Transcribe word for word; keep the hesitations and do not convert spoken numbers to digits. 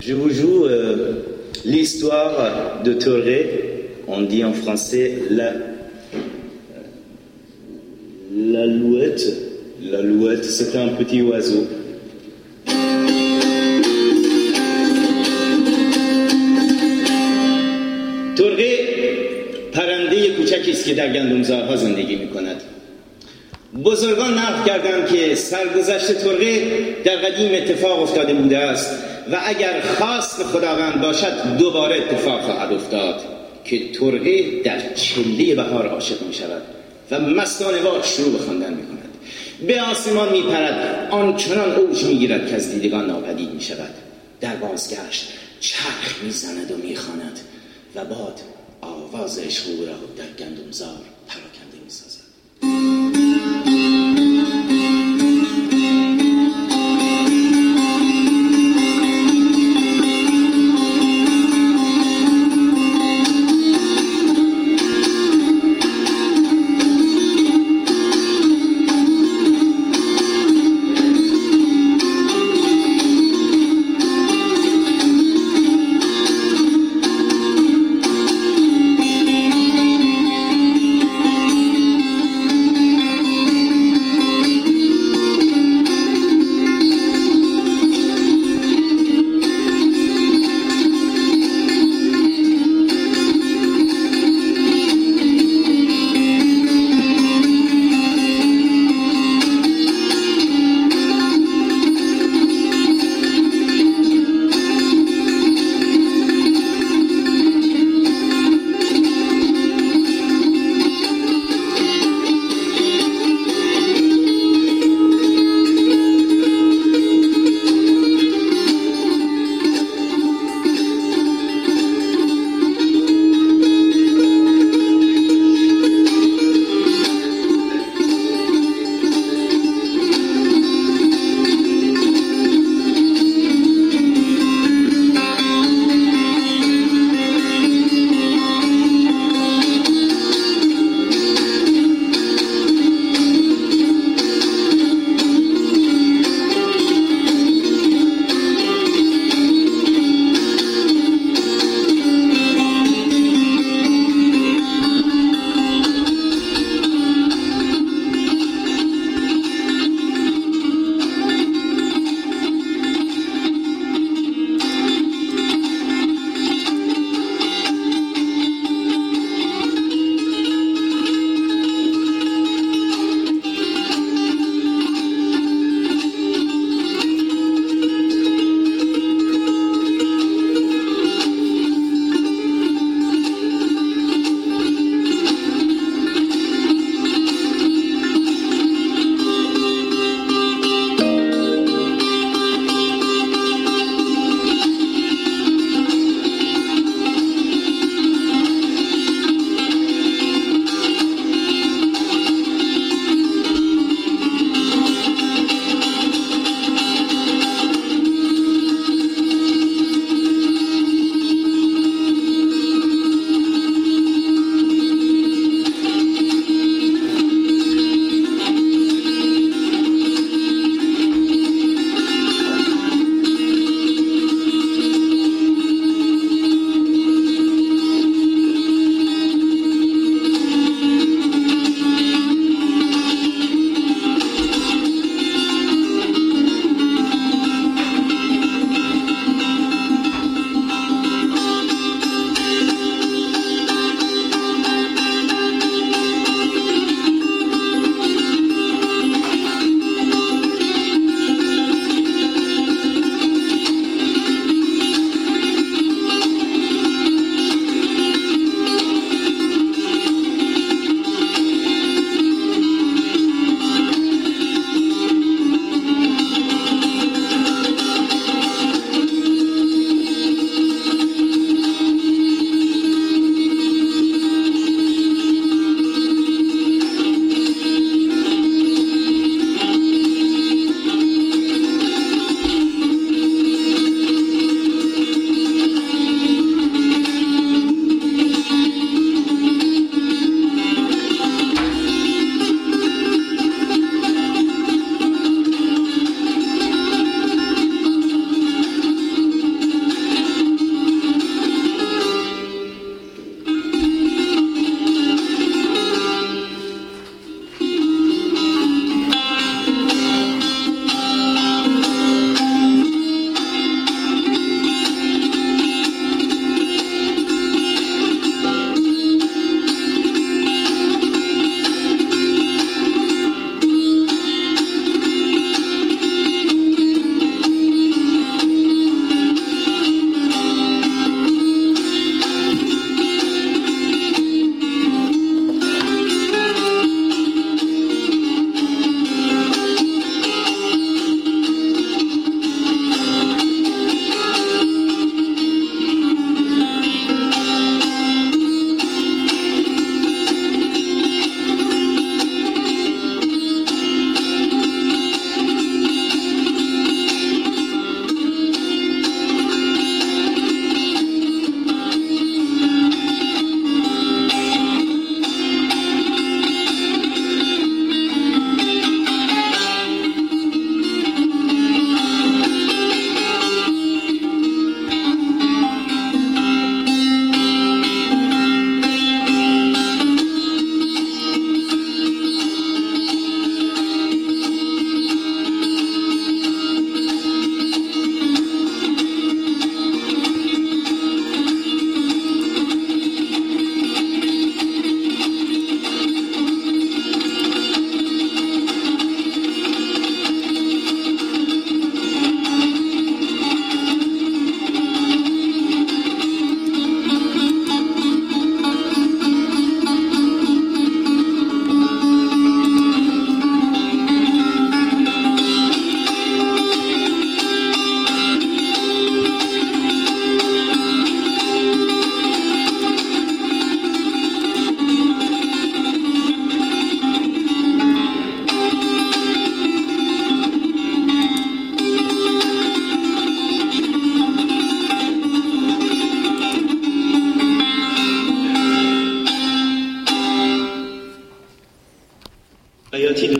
Je vous joue euh, l'histoire de Toré. On dit en français la l'alouette. L'alouette, c'est un petit oiseau. ترقه پرنده کوچکی است که در گندمزارها زندگی می‌کند. بزرگان نقل کردند که سرگذشت ترقه در قدیم اتفاق افتاده بوده است و اگر خواست خداوند باشد دوباره اتفاق خواهد افتاد که ترقه در چله بهار عاشق می‌شود و مستانه وار شروع به خواندن می‌کند. به آسمان می‌پرد، آنچنان اوج می‌گیرد که از دیدگان ناپدید می‌شود. در بازگشت چرخ می‌زند و می‌خواند و باد آواز عشق او را در گندمزار پراکنده.